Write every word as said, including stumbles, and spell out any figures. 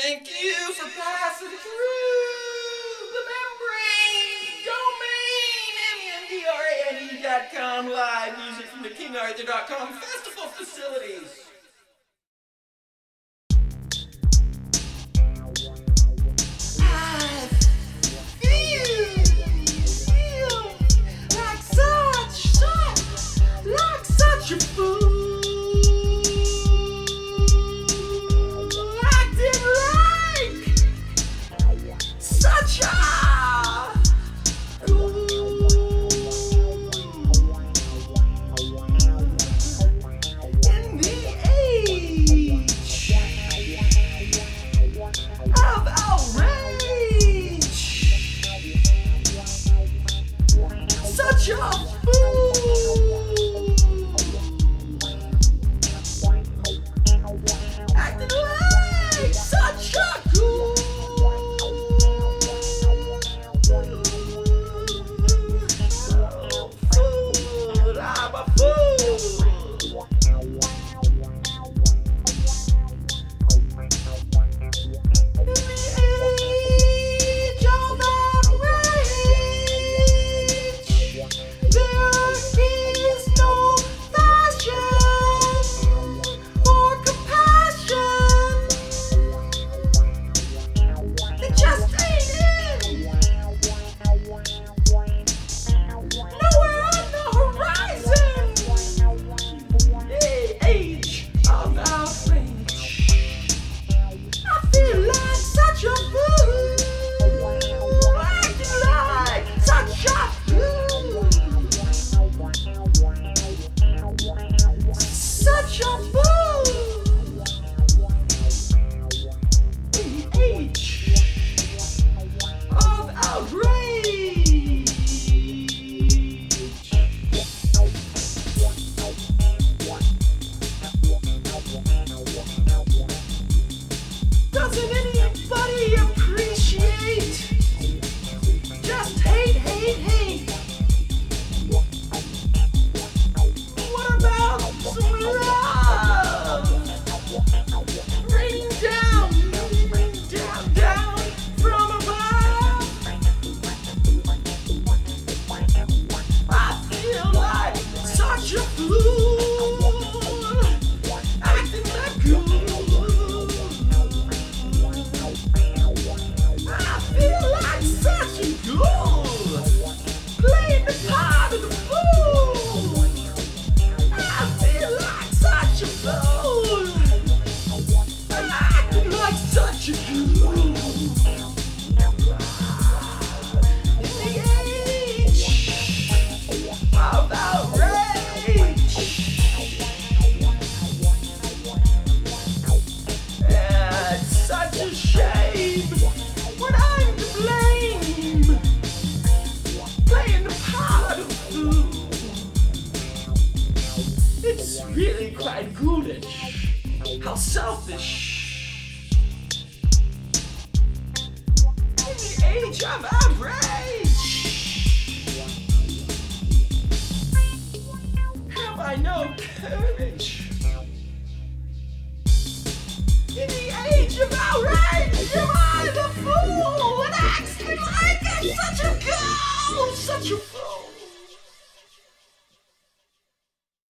Thank you for passing through the membrane domain, M E N D R A N E dot com, live music from the King Arthur dot com festival facilities. I feel, feel like such, such, like such a fool. Such a in the age of outrage, such a fool, acting like such a cool. Doesn't anybody appreciate just hate, hate, hate? What about some love? Rain down, rain down, down from above. I feel like such a fool, acting like cool. Playing the part of the fool. I feel like such a fool, acting like such a fool. In the age of outrage, it's such a shame when I'm to blame. Playing the part of fool. It's really quite ghoulish. How selfish. In the age of outrage, have I no courage? In the age of outrage, am I the fool that acts like I'm such a girl? Such a fool.